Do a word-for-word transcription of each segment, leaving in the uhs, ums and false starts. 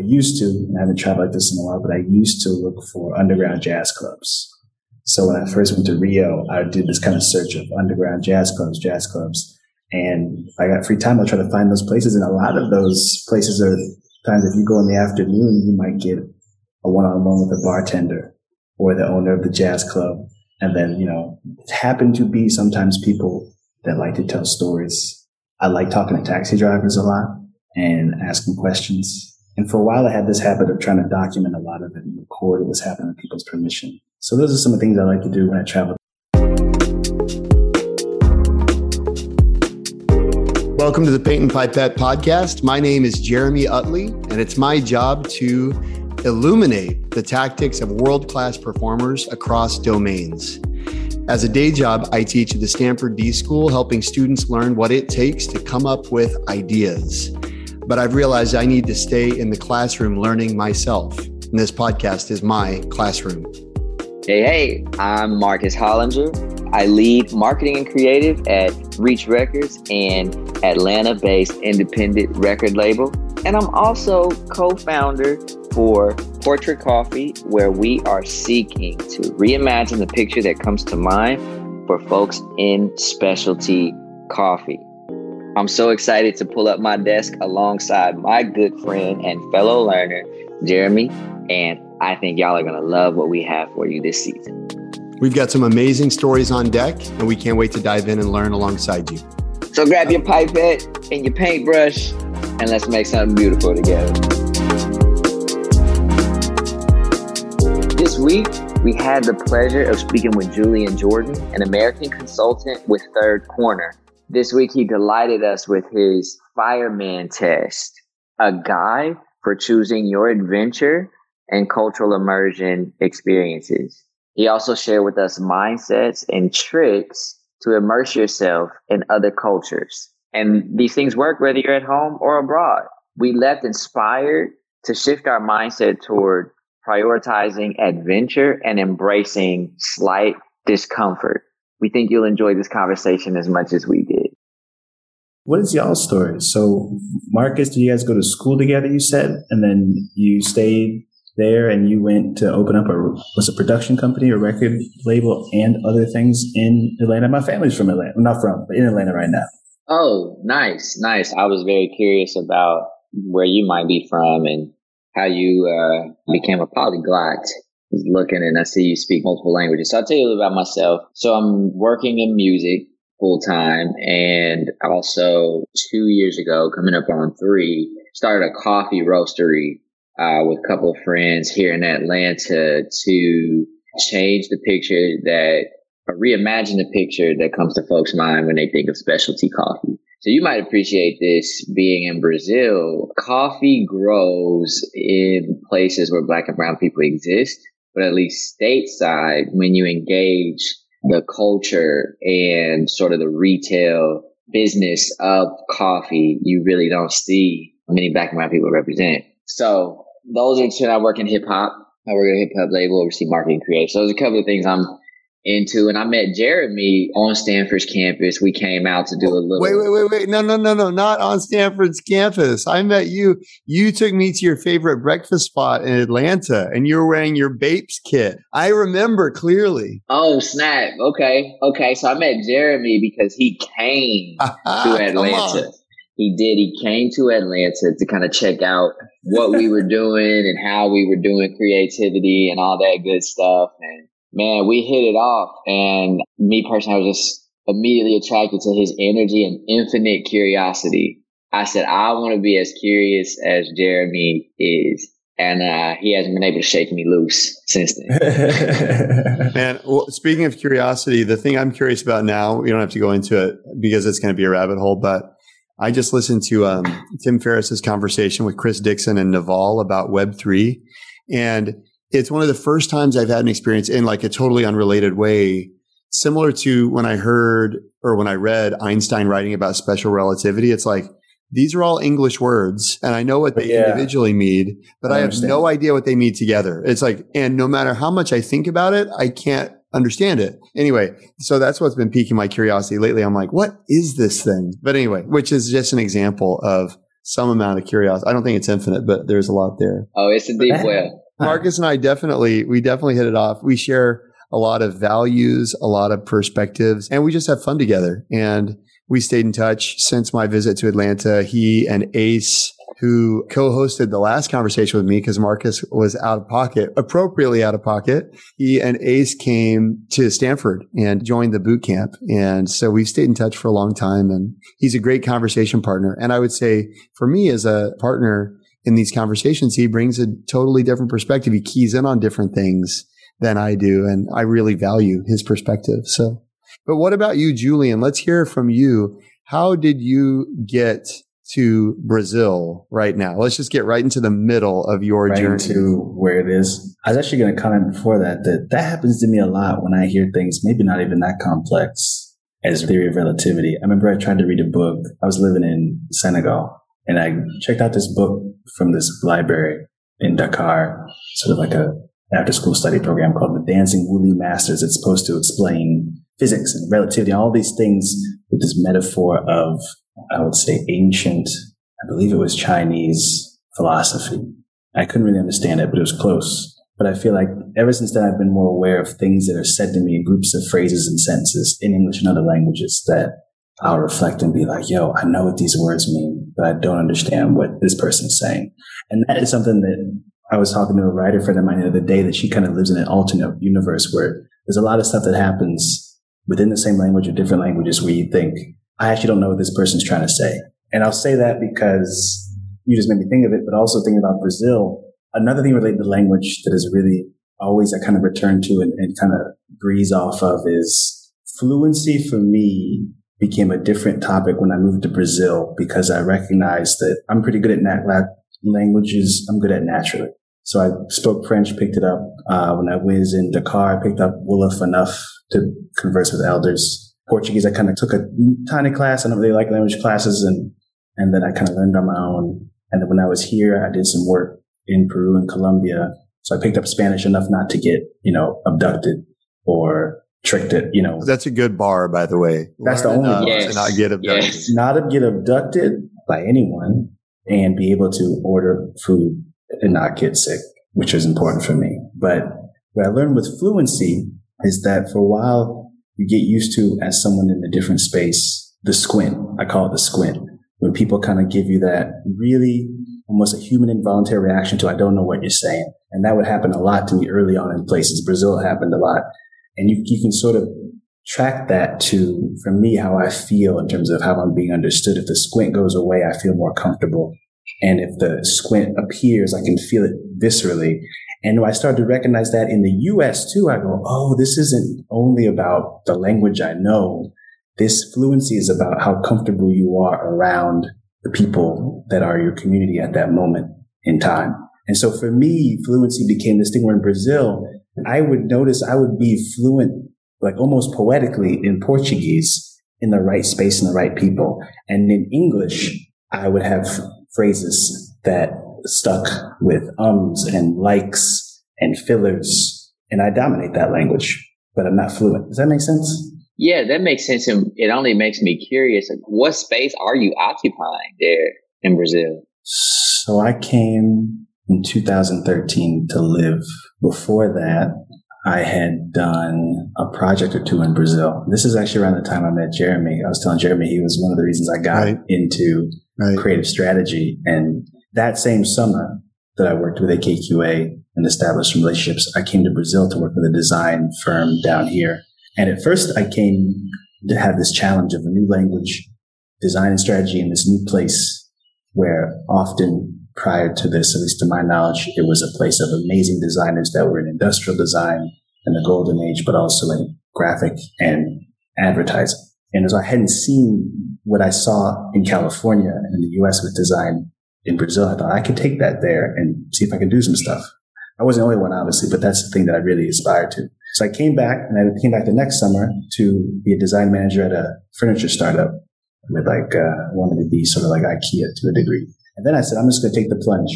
used to, and I haven't traveled like this in a while, but I used to look for underground jazz clubs. So when I first went to Rio, I did this kind of search of underground jazz clubs, jazz clubs. And if I got free time, I'll try to find those places. And a lot of those places are times if you go in the afternoon, you might get a one-on-one with a bartender or the owner of the jazz club. And then, you know, it happened to be sometimes people that like to tell stories. I like talking to taxi drivers a lot and asking questions. And for a while, I had this habit of trying to document a lot of it and record what was happening with people's permission. So those are some of the things I like to do when I travel. Welcome to the Paint and Pipette podcast. My name is Jeremy Utley, and it's my job to illuminate the tactics of world-class performers across domains. As a day job, I teach at the Stanford D School, helping students learn what it takes to come up with ideas. But I've realized I need to stay in the classroom learning myself. And this podcast is my classroom. Hey, hey, I'm Marcus Hollinger. I lead marketing and creative at Reach Records and Atlanta-based independent record label. And I'm also co-founder for Portrait Coffee, where we are seeking to reimagine the picture that comes to mind for folks in specialty coffee. I'm so excited to pull up my desk alongside my good friend and fellow learner, Jeremy, and I think y'all are going to love what we have for you this season. We've got some amazing stories on deck, and we can't wait to dive in and learn alongside you. So grab your pipette and your paintbrush, and let's make something beautiful together. This week, we had the pleasure of speaking with Julian Jordan, an American consultant with Third Corner. This week, he delighted us with his Fireman Test, a guide for choosing your adventure and cultural immersion experiences. He also shared with us mindsets and tricks to immerse yourself in other cultures. And these things work whether you're at home or abroad. We left inspired to shift our mindset toward prioritizing adventure and embracing slight discomfort. We think you'll enjoy this conversation as much as we did. What is y'all's story? So, Marcus, did you guys go to school together, you said? And then you stayed there and you went to open up a, was a production company or record label and other things in Atlanta? My family's from Atlanta. Well, not from, but in Atlanta right now. Oh, nice, nice. I was very curious about where you might be from and how you uh, became a polyglot. I was looking and I see you speak multiple languages. So I'll tell you a little about myself. So I'm working in music full time, and also two years ago, coming up on three, started a coffee roastery uh, with a couple of friends here in Atlanta to change the picture that, or reimagine the picture that comes to folks' mind when they think of specialty coffee. So you might appreciate this being in Brazil. Coffee grows in places where Black and brown people exist, but at least stateside, when you engage the culture and sort of the retail business of coffee, you really don't see many Black and brown people represent. So those are two. I work in hip hop. I work at a hip hop label, oversee marketing creative. So there's a couple of things I'm into. And I met Jeremy on Stanford's campus. We came out to do a little. Wait, wait, wait, wait. No, no, no, no. Not on Stanford's campus. I met you. You took me to your favorite breakfast spot in Atlanta and you were wearing your Bapes kit. I remember clearly. Oh, snap. Okay. Okay. So I met Jeremy because he came to Atlanta. He did. He came to Atlanta to kind of check out what we were doing and how we were doing creativity and all that good stuff. And man, we hit it off. And me personally, I was just immediately attracted to his energy and infinite curiosity. I said, I want to be as curious as Jeremy is. And uh, he hasn't been able to shake me loose since then. Man, well, speaking of curiosity, the thing I'm curious about now, you don't have to go into it because it's going to be a rabbit hole, but I just listened to um, Tim Ferriss's conversation with Chris Dixon and Naval about Web three. And it's one of the first times I've had an experience in like a totally unrelated way, similar to when I heard or when I read Einstein writing about special relativity. It's like, these are all English words and I know what they yeah. individually mean, but I, I have no idea what they mean together. It's like, and no matter how much I think about it, I can't understand it. Anyway, so that's what's been piquing my curiosity lately. I'm like, what is this thing? But anyway, which is just an example of some amount of curiosity. I don't think it's infinite, but there's a lot there. Oh, it's a deep well. Marcus and I definitely, we definitely hit it off. We share a lot of values, a lot of perspectives, and we just have fun together. And we stayed in touch since my visit to Atlanta. He and Ace, who co-hosted the last conversation with me because Marcus was out of pocket, appropriately out of pocket. He and Ace came to Stanford and joined the boot camp. And so we've stayed in touch for a long time, and he's a great conversation partner. And I would say for me as a partner in these conversations, he brings a totally different perspective. He keys in on different things than I do. And I really value his perspective. So, but what about you, Julian? Let's hear from you. How did you get to Brazil right now? Let's just get right into the middle of your right journey. To where it is. I was actually going to comment before that, that that happens to me a lot when I hear things, maybe not even that complex as theory of relativity. I remember I tried to read a book. I was living in Senegal and I checked out this book from this library in Dakar, sort of like a after school study program called the Dancing Woolly Masters. It's supposed to explain physics and relativity, all these things with this metaphor of, I would say, ancient, I believe it was Chinese philosophy. I couldn't really understand it, but it was close. But I feel like ever since then, I've been more aware of things that are said to me in groups of phrases and sentences in English and other languages that I'll reflect and be like, yo, I know what these words mean, but I don't understand what this person's saying. And that is something that I was talking to a writer friend of mine the other day, that she kind of lives in an alternate universe where there's a lot of stuff that happens within the same language or different languages where you think, I actually don't know what this person's trying to say. And I'll say that because you just made me think of it, but also thinking about Brazil. Another thing related to language that is really always I kind of return to and, and kind of breeze off of is fluency for me became a different topic when I moved to Brazil, because I recognized that I'm pretty good at nat- languages. I'm good at naturally. So I spoke French, picked it up. Uh, when I was in Dakar, I picked up Wolof enough to converse with elders. Portuguese, I kind of took a tiny class. I don't really like language classes. And, and then I kind of learned on my own. And then when I was here, I did some work in Peru and Colombia. So I picked up Spanish enough not to get, you know, abducted or tricked it, you know. That's a good bar, by the way. That's Learn the only yes. bar. To not get abducted. Yes. Not to get abducted by anyone and be able to order food and not get sick, which is important for me. But what I learned with fluency is that for a while, you get used to, as someone in a different space, the squint. I call it the squint. When people kind of give you that really almost a human involuntary reaction to, I don't know what you're saying. And that would happen a lot to me early on in places. Brazil happened a lot. And you, you can sort of track that to, for me, how I feel in terms of how I'm being understood. If the squint goes away, I feel more comfortable. And if the squint appears, I can feel it viscerally. And when I started to recognize that in the U S too, I go, oh, this isn't only about the language I know. This fluency is about how comfortable you are around the people that are your community at that moment in time. And so for me, fluency became this thing where in Brazil, I would notice I would be fluent, like almost poetically in Portuguese in the right space and the right people. And in English, I would have phrases that stuck with ums and likes and fillers. And I dominate that language, but I'm not fluent. Does that make sense? Yeah, that makes sense. And it only makes me curious. Like, what space are you occupying there in Brazil? So I came in two thousand thirteen to live. Before that, I had done a project or two in Brazil. This is actually around the time I met Jeremy. I was telling Jeremy he was one of the reasons I got right. into right. creative strategy. And that same summer that I worked with A K Q A and established relationships, I came to Brazil to work with a design firm down here. And at first I came to have this challenge of a new language, design and strategy in this new place where often prior to this, at least to my knowledge, it was a place of amazing designers that were in industrial design in the golden age, but also in graphic and advertising. And as I hadn't seen what I saw in California and in the U S with design in Brazil, I thought I could take that there and see if I could do some stuff. I wasn't the only one, obviously, but that's the thing that I really aspired to. So I came back, and I came back the next summer to be a design manager at a furniture startup. With like, uh, wanted to be sort of like IKEA to a degree. And then I said, I'm just going to take the plunge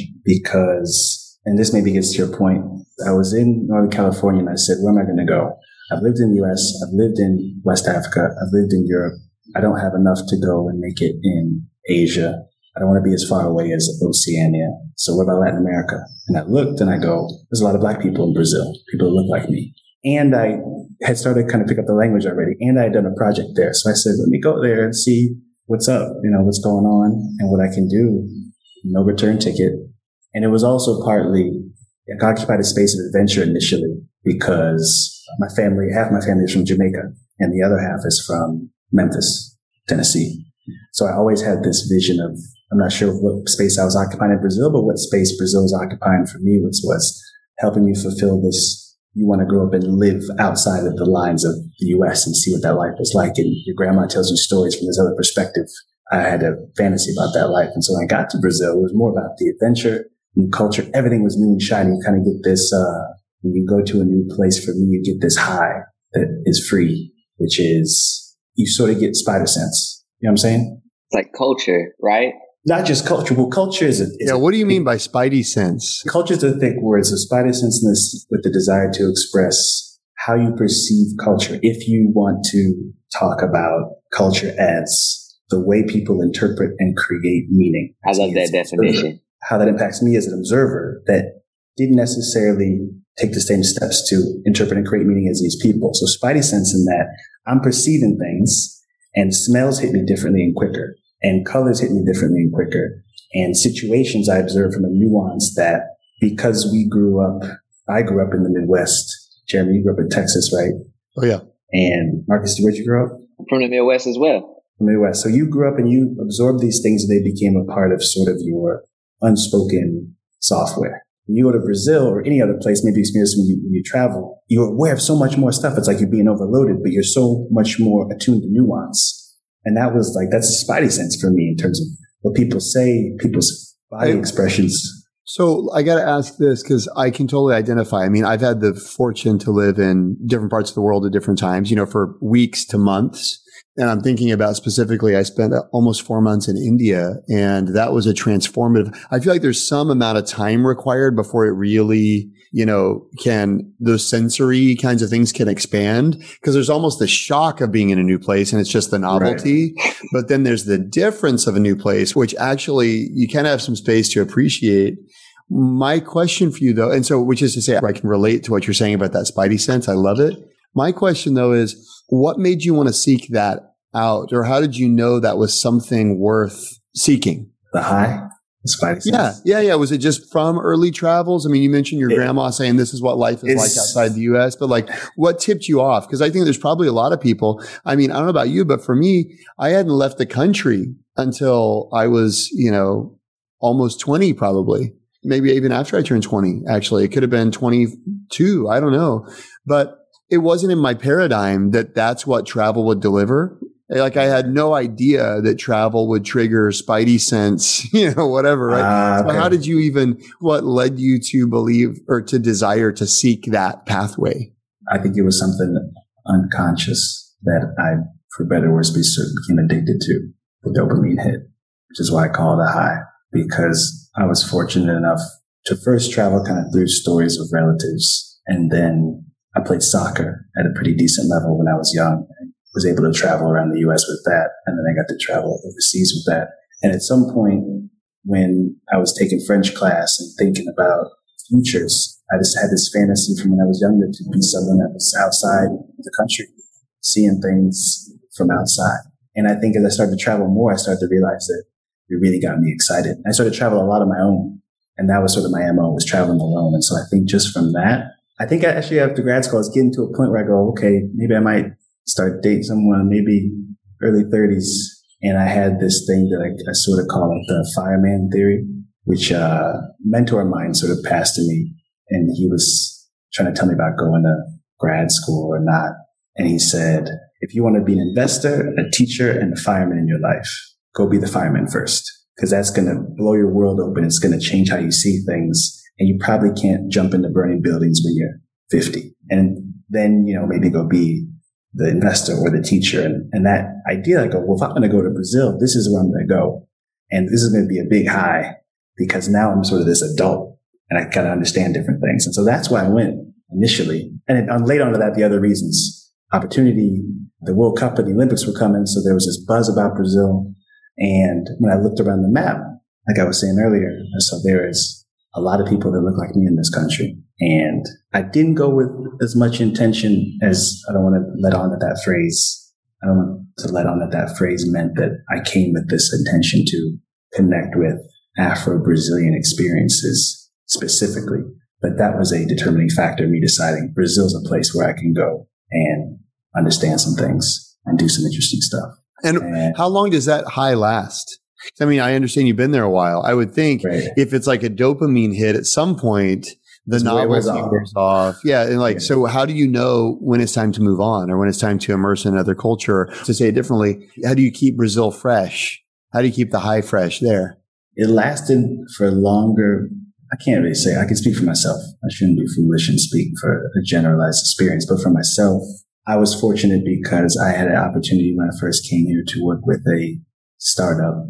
because, and this maybe gets to your point, I was in Northern California and I said, where am I going to go? I've lived in the U S, I've lived in West Africa, I've lived in Europe. I don't have enough to go and make it in Asia. I don't want to be as far away as Oceania. So what about Latin America? And I looked and I go, there's a lot of black people in Brazil, people who look like me. And I had started to kind of pick up the language already. And I had done a project there. So I said, let me go there and see what's up, you know, what's going on and what I can do. No return ticket. And it was also partly, I occupied a space of adventure initially because my family, half my family is from Jamaica and the other half is from Memphis, Tennessee. So I always had this vision of, I'm not sure what space I was occupying in Brazil, but what space Brazil was occupying for me, which was helping me fulfill this. You want to grow up and live outside of the lines of the U S and see what that life is like. And your grandma tells you stories from this other perspective. I had a fantasy about that life. And so when I got to Brazil, it was more about the adventure, new culture. Everything was new and shiny. You kind of get this, uh, when you go to a new place, for me, you get this high that is free, which is you sort of get spider sense. You know what I'm saying? It's like culture, right? Not just culture. Well, culture is a... Is yeah, what do you mean by spidey sense? Culture is a thick word. So spidey sense with the desire to express how you perceive culture. If you want to talk about culture as the way people interpret and create meaning. I love that definition. How that impacts me as an observer that didn't necessarily take the same steps to interpret and create meaning as these people. So spidey sense in that I'm perceiving things and smells hit me differently and quicker. And colors hit me differently and quicker. And situations I observe from a nuance that because we grew up, I grew up in the Midwest. Jeremy, you grew up in Texas, right? Oh, yeah. And Marcus, where'd you grow up? I'm from the Midwest as well. The Midwest. So you grew up and you absorbed these things and they became a part of sort of your unspoken software. When you go to Brazil or any other place, maybe experience when you, when you travel, you're aware of so much more stuff. It's like you're being overloaded, but you're so much more attuned to nuance. And that was like, that's a spidey sense for me in terms of what people say, people's body expressions. So I got to ask this because I can totally identify. I mean, I've had the fortune to live in different parts of the world at different times, you know, for weeks to months. And I'm thinking about specifically, I spent almost four months in India and that was a transformative. I feel like there's some amount of time required before it really, you know, can, those sensory kinds of things can expand because there's almost the shock of being in a new place and it's just the novelty. Right. But then there's the difference of a new place, which actually you kind of have some space to appreciate. My question for you though, and so which is to say, I can relate to what you're saying about that spidey sense. I love it. My question though is, what made you want to seek that out? Or how did you know that was something worth seeking? The high? The spidey sense? Yeah, yeah, yeah. Was it just from early travels? I mean, you mentioned your it, grandma saying this is what life is like outside the U S, but like what tipped you off? Because I think there's probably a lot of people. I mean, I don't know about you, but for me, I hadn't left the country until I was, you know, almost twenty probably. Maybe even after I turned twenty, actually. It could have been twenty-two. I don't know. But it wasn't in my paradigm that that's what travel would deliver. Like I had no idea that travel would trigger spidey sense, you know, whatever, right? Uh, okay. So how did you even, what led you to believe or to desire to seek that pathway? I think it was something unconscious that I, for better or worse, became addicted to, the dopamine hit, which is why I call it a high, because I was fortunate enough to first travel kind of through stories of relatives. And then I played soccer at a pretty decent level when I was young. Was able to travel around the U S with that. And then I got to travel overseas with that. And at some point when I was taking French class and thinking about futures, I just had this fantasy from when I was younger to be someone that was outside the country, seeing things from outside. And I think as I started to travel more, I started to realize that it really got me excited. I started to travel a lot on my own. And that was sort of my M O, was traveling alone. And so I think just from that, I think I actually after grad school, I was getting to a point where I go, okay, maybe I might start dating someone, maybe early thirties. And I had this thing that I, I sort of call like the fireman theory, which a uh, mentor of mine sort of passed to me. And he was trying to tell me about going to grad school or not. And he said, if you want to be an investor, a teacher, and a fireman in your life, go be the fireman first, because that's going to blow your world open. It's going to change how you see things. And you probably can't jump into burning buildings when you're fifty. And then, you know, maybe go be the investor or the teacher. And, and that idea, I go, well, if I'm going to go to Brazil, this is where I'm going to go. And this is going to be a big high because now I'm sort of this adult and I got to understand different things. And so that's why I went initially. And it, on later on to that, the other reasons, opportunity, the World Cup and the Olympics were coming. So there was this buzz about Brazil. And when I looked around the map, like I was saying earlier, I saw there is a lot of people that look like me in this country. And I didn't go with as much intention as I don't want to let on that that phrase, I don't want to let on that that phrase meant that I came with this intention to connect with Afro-Brazilian experiences specifically. But that was a determining factor in me deciding Brazil's a place where I can go and understand some things and do some interesting stuff. And, and how long does that high last? I mean, I understand you've been there a while. I would think right. if it's like a dopamine hit at some point, the novelty wears off. Yeah. And like, yeah. so how do you know when it's time to move on or when it's time to immerse in another culture? To say it differently, how do you keep Brazil fresh? How do you keep the high fresh there? It lasted for longer. I can't really say. I can speak for myself. I shouldn't be foolish and speak for a generalized experience, but for myself, I was fortunate because I had an opportunity when I first came here to work with a startup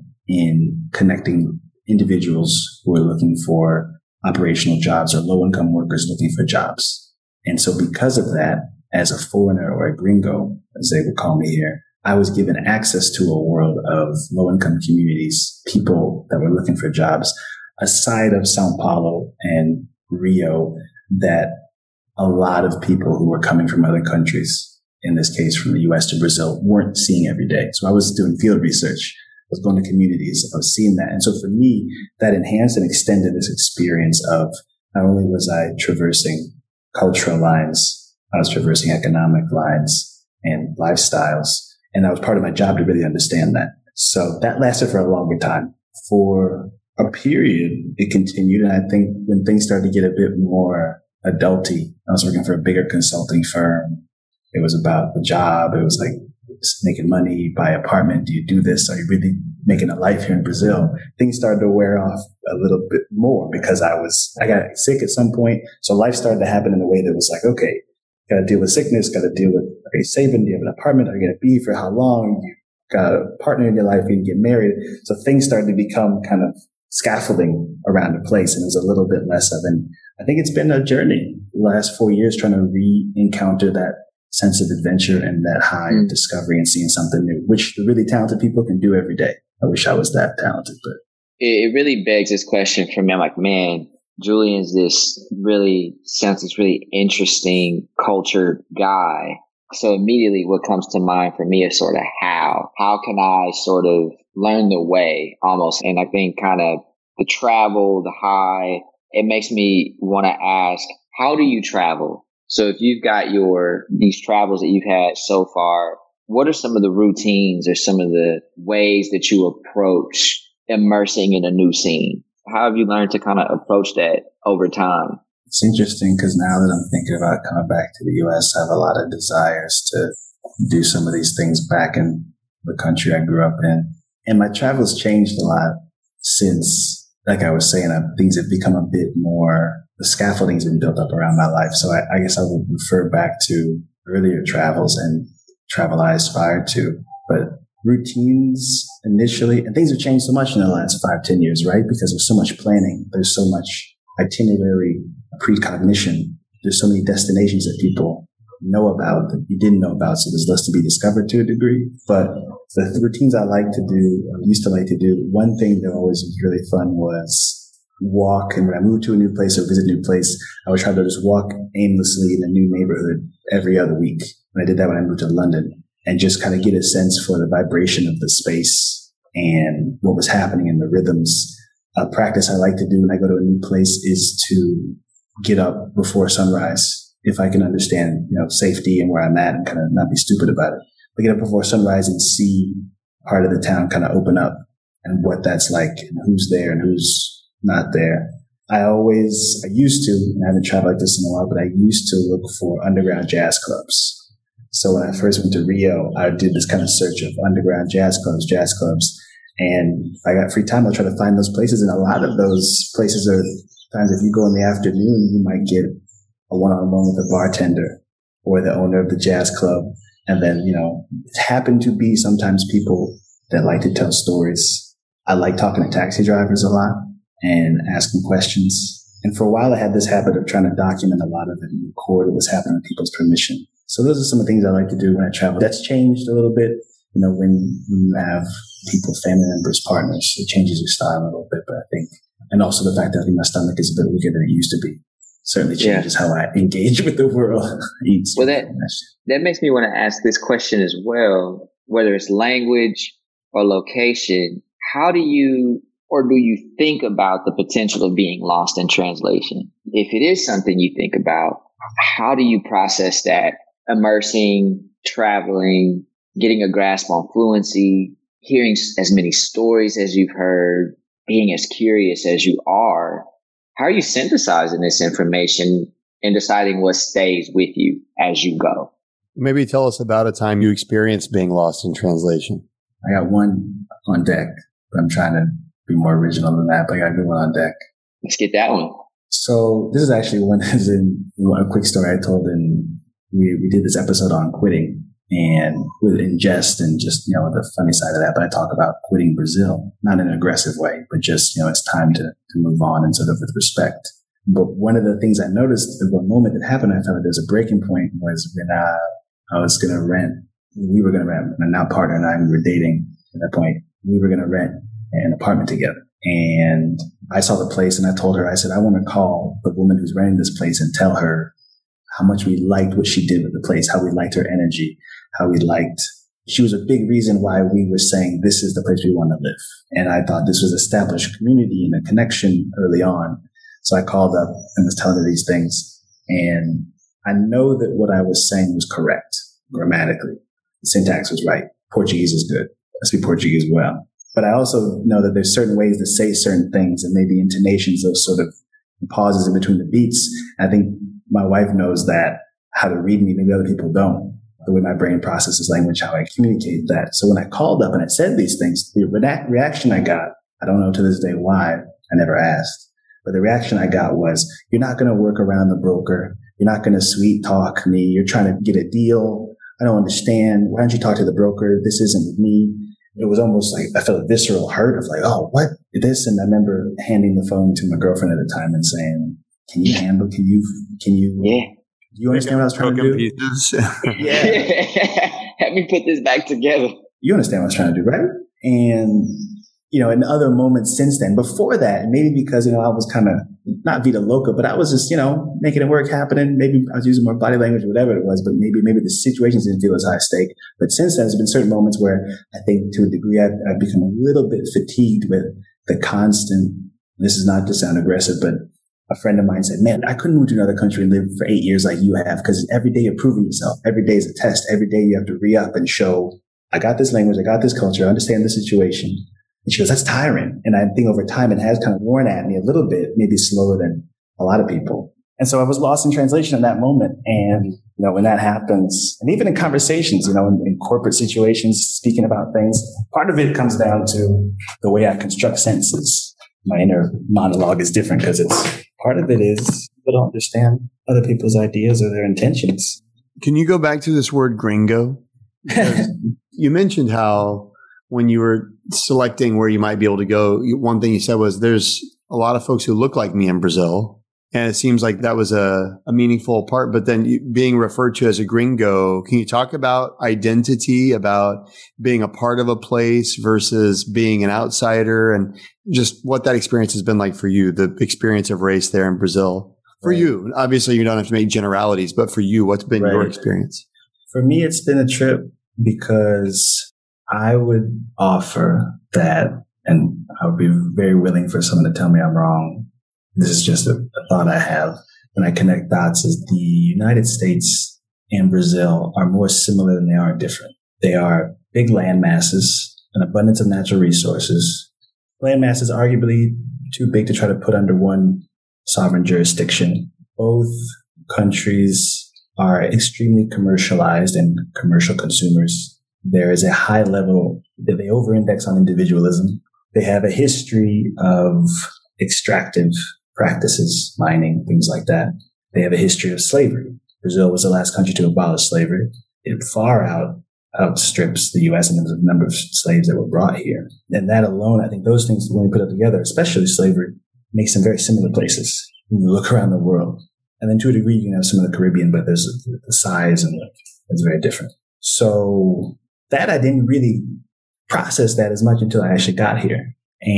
in connecting individuals who are looking for operational jobs or low-income workers looking for jobs. And so because of that, as a foreigner or a gringo, as they would call me here, I was given access to a world of low-income communities, people that were looking for jobs, aside of Sao Paulo and Rio, that a lot of people who were coming from other countries, in this case from the U S to Brazil, weren't seeing every day. So I was doing field research. I was going to communities. I was seeing that. And so for me, that enhanced and extended this experience of not only was I traversing cultural lines, I was traversing economic lines and lifestyles. And that was part of my job to really understand that. So that lasted for a longer time. For a period, it continued. And I think when things started to get a bit more adulty, I was working for a bigger consulting firm. It was about the job. It was like, making money, buy an apartment. Do you do this? Are you really making a life here in Brazil? Things started to wear off a little bit more because I was, I got sick at some point. So life started to happen in a way that was like, okay, got to deal with sickness, got to deal with, are you saving? Do you have an apartment? Are you going to be for how long? You got a partner in your life, you can get married. So things started to become kind of scaffolding around the place. And it was a little bit less of an, I think it's been a journey the last four years trying to re-encounter that sense of adventure and that high mm. of discovery and seeing something new, which the really talented people can do every day. I wish I was that talented, but it, it really begs this question for me. I'm like, man, Julian's this really sounds this really interesting cultured guy. So immediately what comes to mind for me is sort of how, how can I sort of learn the way almost? And I think kind of the travel, the high, it makes me want to ask, how do you travel? So if you've got your, these travels that you've had so far, what are some of the routines or some of the ways that you approach immersing in a new scene? How have you learned to kind of approach that over time? It's interesting because now that I'm thinking about coming back to the U S, I have a lot of desires to do some of these things back in the country I grew up in. And my travel's changed a lot since, like I was saying, uh, things have become a bit more, the scaffolding's been built up around my life. So I, I guess I would refer back to earlier travels and travel I aspired to. But routines initially, and things have changed so much in the last five, ten years, right? Because there's so much planning. There's so much itinerary precognition. There's so many destinations that people know about that you didn't know about. So there's less to be discovered to a degree. But the routines I like to do, or used to like to do, one thing that always was really fun was walk. And when I moved to a new place or visit a new place, I would try to just walk aimlessly in a new neighborhood every other week. And I did that when I moved to London and just kind of get a sense for the vibration of the space and what was happening in the rhythms. A practice I like to do when I go to a new place is to get up before sunrise. If I can understand, you know, safety and where I'm at and kind of not be stupid about it, but get up before sunrise and see part of the town kind of open up and what that's like and who's there and who's not there. I always, I used to, and I haven't traveled like this in a while, but I used to look for underground jazz clubs. So when I first went to Rio, I did this kind of search of underground jazz clubs, jazz clubs. And if I got free time, I'll try to find those places. And a lot of those places are times if you go in the afternoon, you might get a one-on-one with a bartender or the owner of the jazz club. And then, you know, it happened to be sometimes people that like to tell stories. I like talking to taxi drivers a lot and asking questions. And for a while, I had this habit of trying to document a lot of it and record what was happening with people's permission. So those are some of the things I like to do when I travel. That's changed a little bit you know, when you have people, family members, partners, it changes your style a little bit. But I think, and also the fact that I think my stomach is a bit weaker than it used to be certainly changes yeah. how I engage with the world. Well, that, that makes me want to ask this question as well, whether it's language or location. How do you, or do you think about the potential of being lost in translation? If it is something you think about, how do you process that? Immersing, traveling, getting a grasp on fluency, hearing as many stories as you've heard, being as curious as you are. How are you synthesizing this information and deciding what stays with you as you go? Maybe tell us about a time you experienced being lost in translation. I got one on deck, but I'm trying to be more original than that, but I got a good one on deck. Let's get that one. So this is actually one is in a quick story I told in, we, we did this episode on quitting and with in jest and just, you know, the funny side of that. But I talk about quitting Brazil, not in an aggressive way, but just, you know, it's time to, to move on and sort of with respect. But one of the things I noticed at one moment that happened, I felt like there was a breaking point was when uh, I was going to rent, we were going to rent, and now partner and I, we were dating at that point, we were going to rent an apartment together. And I saw the place and I told her, I said, I want to call the woman who's renting this place and tell her how much we liked what she did with the place, how we liked her energy, how we liked, she was a big reason why we were saying this is the place we want to live. And I thought this was established community and a connection early on. So I called up and was telling her these things. And I know that what I was saying was correct grammatically. The syntax was right. Portuguese is good. I speak Portuguese well. But I also know that there's certain ways to say certain things and maybe intonations, those sort of pauses in between the beats. I think my wife knows that, how to read me. Maybe other people don't. The way my brain processes language, how I communicate that. So when I called up and I said these things, the re- reaction I got, I don't know to this day why, I never asked. But the reaction I got was, you're not going to work around the broker. You're not going to sweet talk me. You're trying to get a deal. I don't understand. Why don't you talk to the broker? This isn't with me. It was almost like I felt a visceral hurt of like, oh, what? This? And I remember handing the phone to my girlfriend at the time and saying, can you handle, can you, can you, yeah. do you understand what I was trying to do? Yeah. Help me put this back together. You understand what I was trying to do, right? And, you know, in other moments since then, before that, maybe because, you know, I was kind of not Vita Loca, but I was just, you know, making it work happening. Maybe I was using more body language or whatever it was, but maybe, maybe the situations didn't feel as high stake. But since then, there's been certain moments where I think to a degree I've, I've become a little bit fatigued with the constant, this is not to sound aggressive, but a friend of mine said, man, I couldn't move to another country and live for eight years like you have, because every day you're proving yourself. Every day is a test. Every day you have to re-up and show, I got this language, I got this culture, I understand the situation. And she goes, that's tiring. And I think over time it has kind of worn at me a little bit, maybe slower than a lot of people. And so I was lost in translation in that moment. And, you know, when that happens, and even in conversations, you know, in, in corporate situations, speaking about things, part of it comes down to the way I construct sentences. My inner monologue is different because it's, part of it is people don't understand other people's ideas or their intentions. Can you go back to this word gringo? You mentioned how when you were selecting where you might be able to go, one thing you said was there's a lot of folks who look like me in Brazil. And it seems like that was a, a meaningful part. But then you, being referred to as a gringo, can you talk about identity, about being a part of a place versus being an outsider, and just what that experience has been like for you, the experience of race there in Brazil? For right. you, obviously you don't have to make generalities, but for you, what's been right. your experience? For me, it's been a trip because I would offer that, and I would be very willing for someone to tell me I'm wrong. This is just a, a thought I have when I connect dots, is the United States and Brazil are more similar than they are different. They are big land masses, an abundance of natural resources. Land masses arguably too big to try to put under one sovereign jurisdiction. Both countries are extremely commercialized and commercial consumers. There is a high level that they over-index on individualism. They have a history of extractive practices, mining, things like that. They have a history of slavery. Brazil was the last country to abolish slavery. It far out outstrips the U S in terms of the number of slaves that were brought here. And that alone, I think those things, when we put it together, especially slavery, makes them very similar places when you look around the world. And then to a degree, you can have some of the Caribbean, but there's the size and the, it's very different. So that I didn't really process that as much until I actually got here,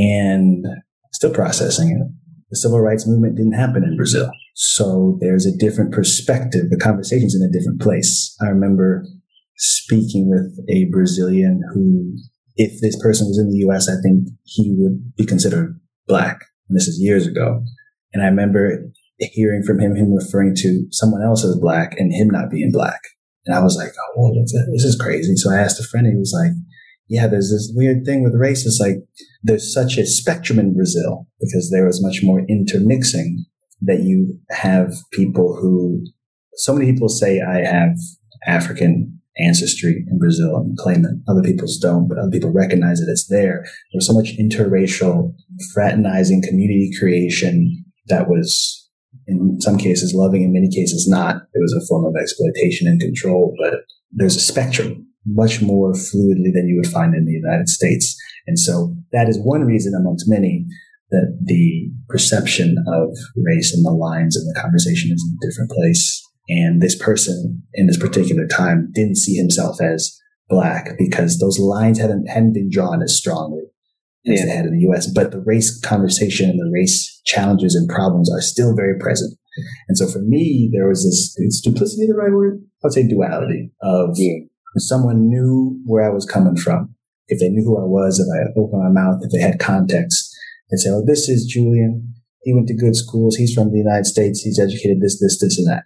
and still processing it. The civil rights movement didn't happen in Brazil. So there's a different perspective. The conversation's in a different place. I remember speaking with a Brazilian who, if this person was in the U S, I think he would be considered Black. And this is years ago. And I remember hearing from him, him referring to someone else as Black and him not being Black. And I was like, oh, well, this is crazy. So I asked a friend, and he was like, yeah, there's this weird thing with race. It's like there's such a spectrum in Brazil because there was much more intermixing, that you have people who, so many people say I have African ancestry in Brazil and claim that other people's don't, but other people recognize that it's there. There's so much interracial fraternizing community creation that was in some cases loving, in many cases not. It was a form of exploitation and control, but there's a spectrum much more fluidly than you would find in the United States. And so that is one reason amongst many that the perception of race and the lines in the conversation is in a different place. And this person in this particular time didn't see himself as Black because those lines hadn't, hadn't been drawn as strongly as yeah. they had in the U S. But the race conversation and the race challenges and problems are still very present. And so for me, there was this, is duplicity the right word? I would say duality of yeah. someone knew where I was coming from. If they knew who I was, if I opened my mouth, if they had context, they'd say, oh, this is Julian. He went to good schools. He's from the United States. He's educated this, this, this, and that.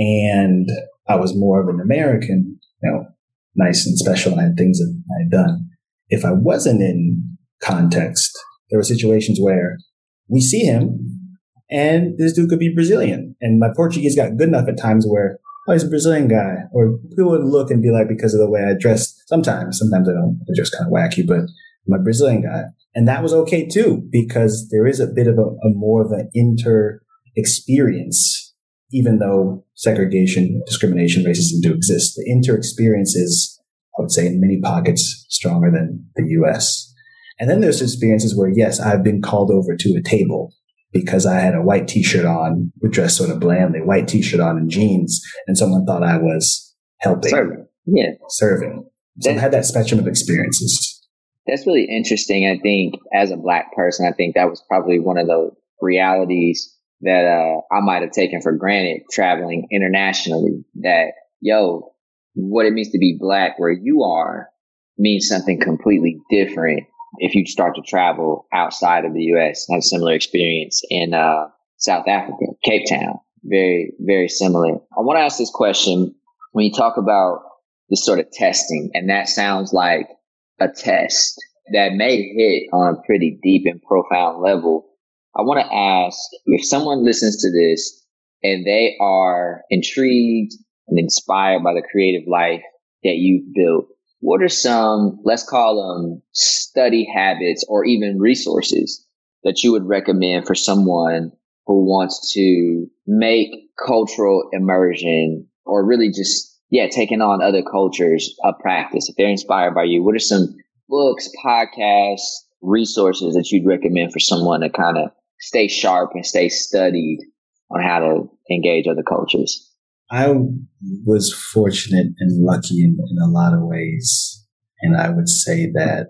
And I was more of an American, you know, nice and special, and I had things that I had done. If I wasn't in context, there were situations where we see him and this dude could be Brazilian. And my Portuguese got good enough at times where, oh, he's a Brazilian guy. Or people would look and be like, because of the way I dress, sometimes, sometimes I don't, I dress kind of wacky, but I'm a Brazilian guy. And that was okay too, because there is a bit of a, a more of an inter experience, even though segregation, discrimination, racism do exist. The inter experience is, I would say, in many pockets stronger than the U S. And then there's experiences where, yes, I've been called over to a table because I had a white t-shirt on, we dressed sort of blandly, white t-shirt on and jeans, and someone thought I was helping. Serving. Yeah. Serving. So I've had that spectrum of experiences. That's really interesting. I think as a Black person, I think that was probably one of the realities that uh, I might have taken for granted traveling internationally, that, yo, what it means to be Black where you are means something completely different if you start to travel outside of the U S. I have a similar experience in uh, South Africa, Cape Town. Very, very similar. I want to ask this question. When you talk about this sort of testing, and that sounds like a test that may hit on a pretty deep and profound level, I want to ask, if someone listens to this and they are intrigued and inspired by the creative life that you've built, what are some, let's call them study habits or even resources that you would recommend for someone who wants to make cultural immersion, or really just, yeah, taking on other cultures a practice? If they're inspired by you, what are some books, podcasts, resources that you'd recommend for someone to kind of stay sharp and stay studied on how to engage other cultures? I was fortunate and lucky in, in a lot of ways. And I would say that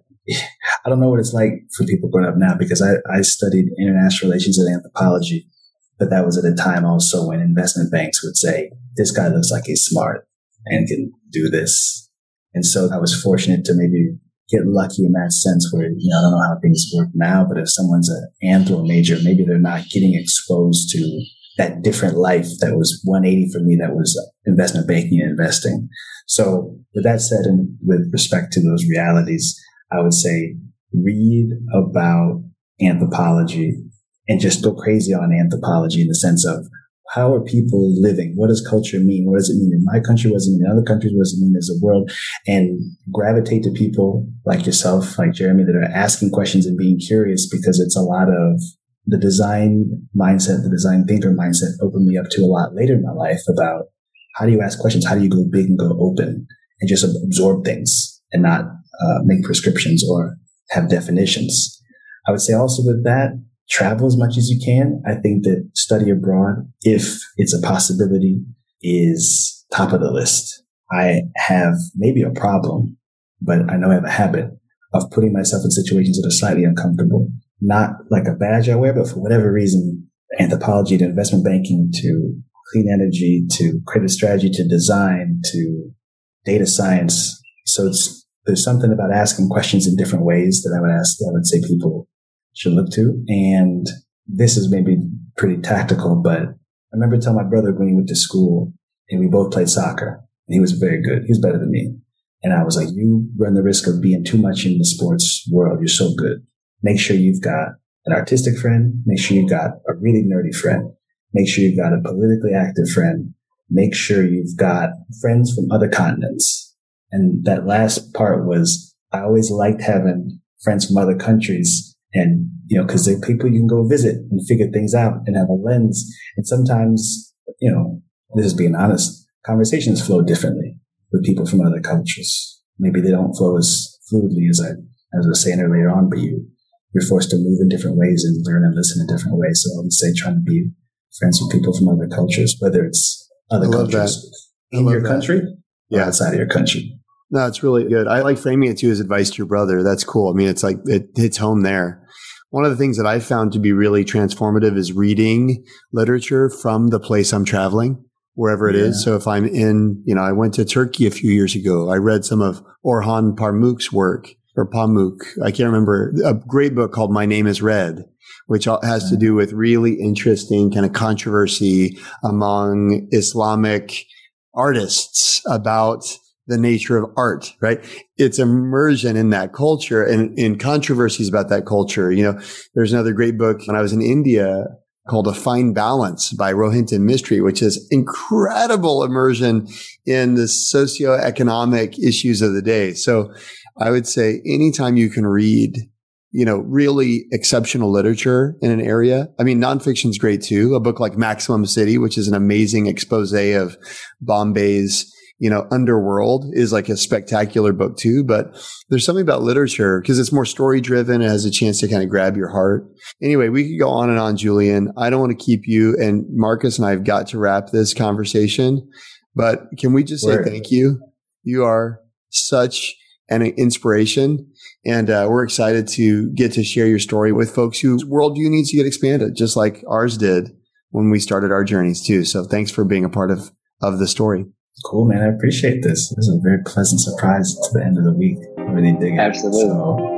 I don't know what it's like for people growing up now, because I, I studied international relations and anthropology, but that was at a time also when investment banks would say, this guy looks like he's smart and can do this. And so I was fortunate to maybe get lucky in that sense where, you know, I don't know how things work now, but if someone's an anthro major, maybe they're not getting exposed to that different life that was one eighty for me, that was investment banking and investing. So with that said, and with respect to those realities, I would say read about anthropology and just go crazy on anthropology in the sense of, how are people living? What does culture mean? What does it mean in my country? What does it mean in other countries? What does it mean as a world? And gravitate to people like yourself, like Jeremy, that are asking questions and being curious, because it's a lot of the design mindset, the design thinker mindset opened me up to a lot later in my life about how do you ask questions? How do you go big and go open and just absorb things and not uh, make prescriptions or have definitions? I would say also with that, travel as much as you can. I think that study abroad, if it's a possibility, is top of the list. I have maybe a problem but I know I have a habit of putting myself in situations that are slightly uncomfortable, not like a badge I wear, but for whatever reason, anthropology to investment banking to clean energy to credit strategy to design to data science. So it's, there's something about asking questions in different ways that I would ask, I would say people should look to. And this is maybe pretty tactical, but I remember telling my brother when he went to school and we both played soccer. And he was very good. He was better than me. And I was like, you run the risk of being too much in the sports world. You're so good. Make sure you've got an artistic friend. Make sure you've got a really nerdy friend. Make sure you've got a politically active friend. Make sure you've got friends from other continents. And that last part was, I always liked having friends from other countries. And, you know, cause they're people you can go visit and figure things out and have a lens. And sometimes, you know, this is being honest, conversations flow differently with people from other cultures. Maybe they don't flow as fluidly as I, as I was saying earlier on, but you, you're forced to move in different ways and learn and listen in different ways. So I would say trying to be friends with people from other cultures, whether it's other cultures in your country or outside of your country. No, it's really good. I like framing it too as advice to your brother. That's cool. I mean, it's like, it hits home there. One of the things that I found to be really transformative is reading literature from the place I'm traveling, wherever it yeah. is. So if I'm in, you know, I went to Turkey a few years ago. I read some of Orhan Pamuk's work, or Pamuk. I can't remember. A great book called My Name is Red, which has to do with really interesting kind of controversy among Islamic artists about the nature of art, right? It's immersion in that culture and in controversies about that culture. You know, there's another great book when I was in India called A Fine Balance by Rohinton Mistry, which is incredible immersion in the socioeconomic issues of the day. So I would say anytime you can read, you know, really exceptional literature in an area. I mean, nonfiction is great too. A book like Maximum City, which is an amazing expose of Bombay's, you know, underworld, is like a spectacular book too. But there's something about literature because it's more story driven. It has a chance to kind of grab your heart. Anyway, we could go on and on, Julian. I don't want to keep you, and Marcus and I have got to wrap this conversation, but can we just say thank you? You are such an inspiration. And uh, we're excited to get to share your story with folks whose worldview needs to get expanded, just like ours did when we started our journeys too. So thanks for being a part of, of the story. Cool, man. I appreciate this. This is a very pleasant surprise to the end of the week. Really dig it. Absolutely. So